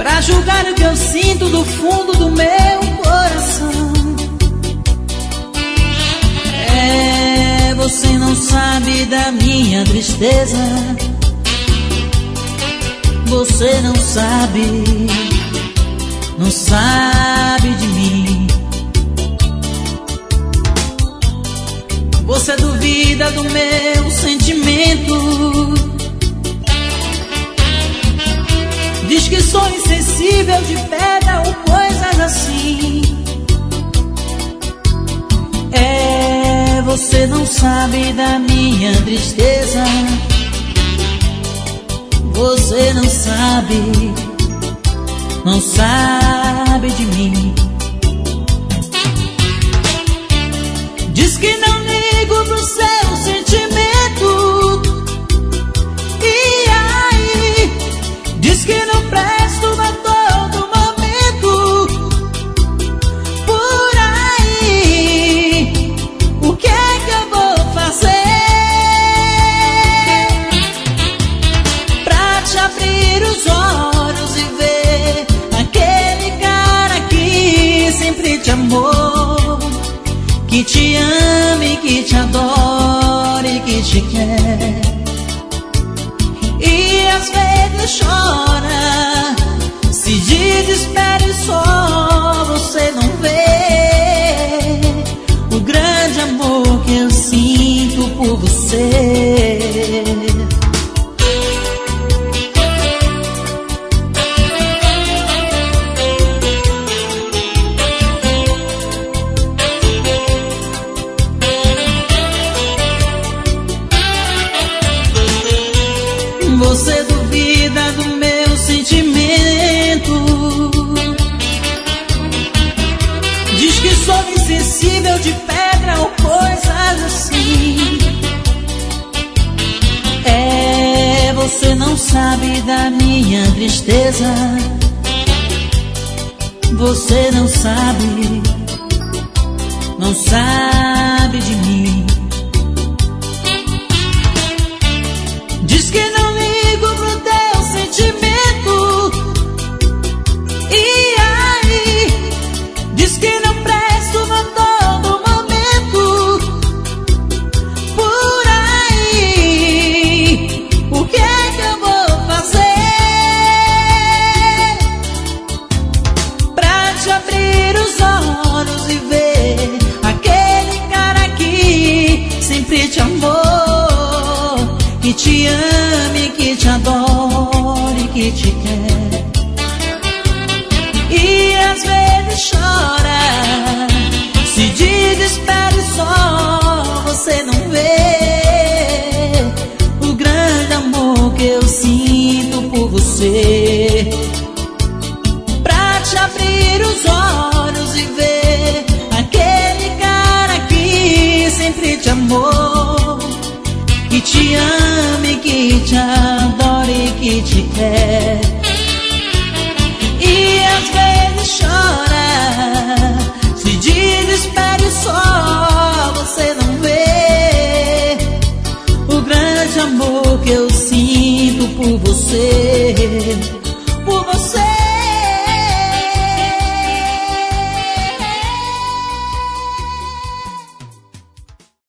pra julgar o que eu sinto do fundo do meu coração. Você não sabe da minha tristeza. Você não sabe de mim. Você duvida do meu sentimento. Diz que sou insensível de pedra ou coisas assim. Você não sabe da minha tristeza. Você não sabe de mim. Diz que não ligo pro seu sentimento. E aí, diz que não presto a todo momento. Por aí, o que é que eu vou fazer pra te abrir os olhos e ver aquele cara que sempre te amou, que te ama e que te adora e que te quer. E às vezes chora, se desespera e só você não vê o grande amor que eu sinto por você. Você duvida do meu sentimento. Diz que sou insensível de pedra ou coisas assim. Você não sabe da minha tristeza. Você não sabe de mim. Diz que não ligo pro teu sentimento. E aí, diz que não presto a todo momento. Por aí, o que é que eu vou fazer pra te abrir os olhos e ver aquele cara que sempre te amou, que te ama e que te adora e que te quer. E às vezes chora, se desespera e só você não vê o grande amor que eu sinto por você. Pra te abrir os olhos e ver aquele cara que sempre te amou, que te ama e que te adora e que te quer. E às vezes chora, se desespera e só você não vê o grande amor que eu sinto por você.